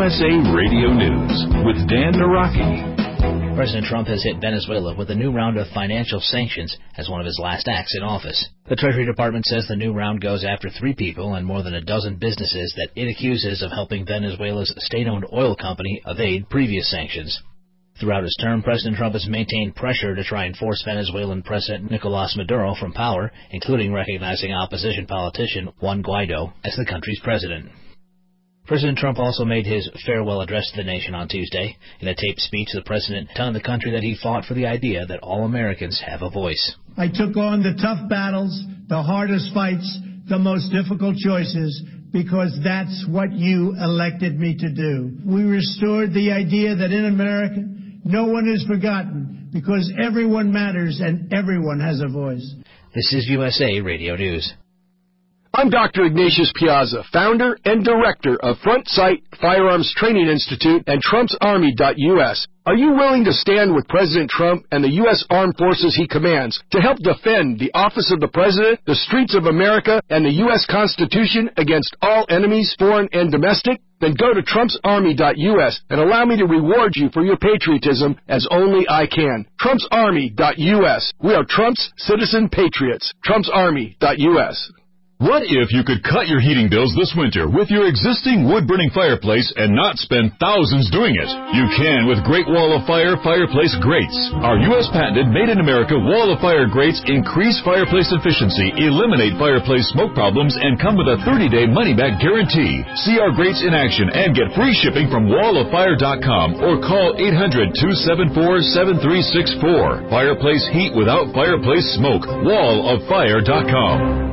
USA Radio News with Dan Naraki. President Trump has hit Venezuela with a new round of financial sanctions as one of his last acts in office. The Treasury Department says the new round goes after 3 people and more than a dozen businesses that it accuses of helping Venezuela's state-owned oil company evade previous sanctions. Throughout his term, President Trump has maintained pressure to try and force Venezuelan President Nicolás Maduro from power, including recognizing opposition politician Juan Guaido as the country's president. President Trump also made his farewell address to the nation on Tuesday. In a taped speech, the president telling the country that he fought for the idea that all Americans have a voice. I took on the tough battles, the hardest fights, the most difficult choices, because that's what you elected me to do. We restored the idea that in America, no one is forgotten, because everyone matters and everyone has a voice. This is USA Radio News. I'm Dr. Ignatius Piazza, founder and director of Front Sight Firearms Training Institute and TrumpsArmy.us. Are you willing to stand with President Trump and the U.S. Armed Forces he commands to help defend the office of the President, the streets of America, and the U.S. Constitution against all enemies, foreign and domestic? Then go to TrumpsArmy.us and allow me to reward you for your patriotism as only I can. TrumpsArmy.us. We are Trump's citizen patriots. TrumpsArmy.us. What if you could cut your heating bills this winter with your existing wood-burning fireplace and not spend thousands doing it? You can with Great Wall of Fire fireplace grates. Our U.S. patented made-in-America Wall of Fire grates increase fireplace efficiency, eliminate fireplace smoke problems, and come with a 30-day money-back guarantee. See our grates in action and get free shipping from walloffire.com or call 800-274-7364. Fireplace heat without fireplace smoke. walloffire.com.